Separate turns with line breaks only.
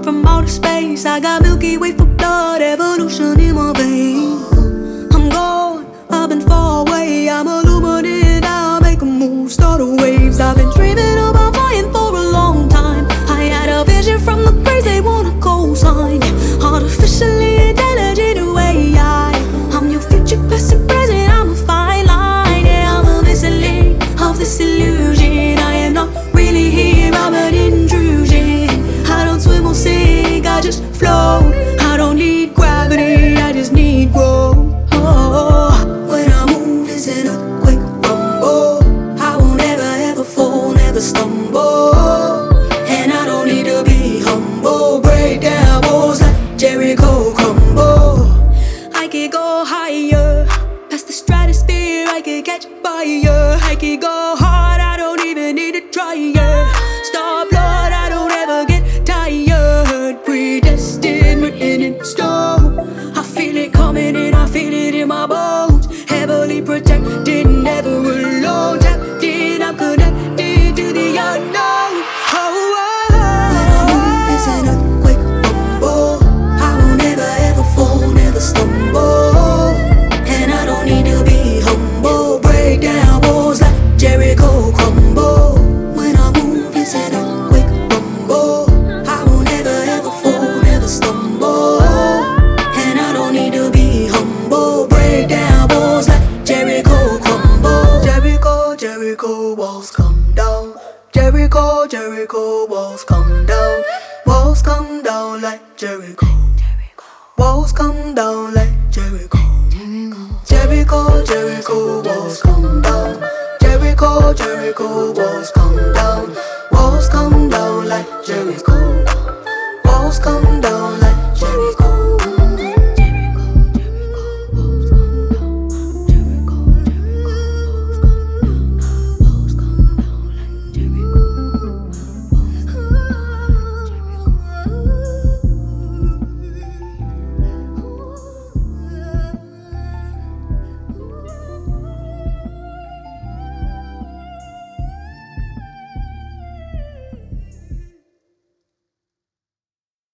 come from outer space. I got Milky Way for blood, evolution in my veins. I'm gone, I've been far away. I'm illuminated, I'll make a move, start a waves. I've been dreaming about flying for a long time. I had a vision from the grace, they want a cosign. Artificially intelligent way, I'm your future, past and present, I'm a fine line. Yeah, I'm a missile of this illusion. I am not really here, I'm an intrusion. I don't swim or sink, I just float. I don't need gravity, I just need growth. When I move, it's an earthquake rumble. I won't ever, ever fall, never stumble. And I don't need to be humble. Break down walls like Jericho crumble. I could go higher, past the stratosphere, I could catch fire. I could go hard, I don't even need to try. Star blood, I don't ever get tired. Predestined, written in stone. I feel it coming in, I feel it in my bones. Heavily protected, never alone. Tapped in, I'm connected to the unknown. When I move, it's an earthquake rumble. I won't ever, ever fall, never stumble. And I don't need to be humble. Break down walls like Jericho crumble. When I move, it's an earthquake rumble. I won't ever, ever fall, never stumble. And I don't need to be humble. Break down walls like Jericho crumble. Jericho, Jericho walls come down. Jericho, Jericho walls come down. Walls come down like Jericho. Walls come down like Jericho. Jericho, Jericho walls come down. Jericho, Jericho walls come down.